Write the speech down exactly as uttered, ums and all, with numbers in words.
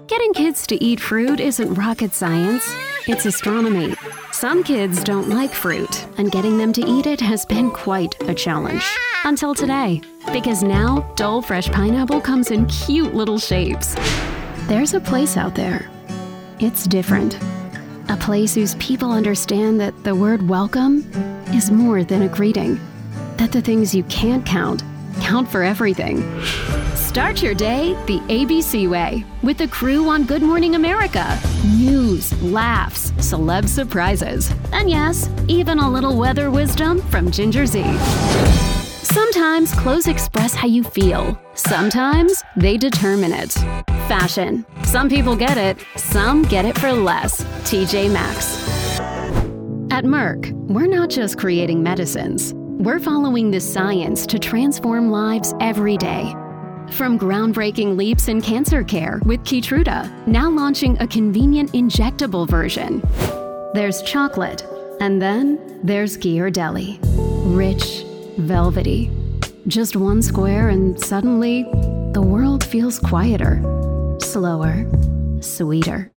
Getting kids to eat fruit isn't rocket science, it's astronomy. Some kids don't like fruit, and getting them to eat it has been quite a challenge. Until today, because now Dole Fresh Pineapple comes in cute little shapes. There's a place out there. It's different. A place whose people understand that the word welcome is more than a greeting. That the things you can't count, count for everything. Start your day the A B C way with the crew on Good Morning America. News, laughs, celeb surprises, and yes, even a little weather wisdom from Ginger Z. Sometimes clothes express how you feel. Sometimes they determine it. Fashion. Some people get it, some get it for less. T J Maxx. At Merck, we're not just creating medicines. We're following the science to transform lives every day. From groundbreaking leaps in cancer care with Keytruda, now launching a convenient injectable version. There's chocolate, and then there's Ghirardelli. Rich, velvety. Just one square and suddenly, the world feels quieter, slower, sweeter.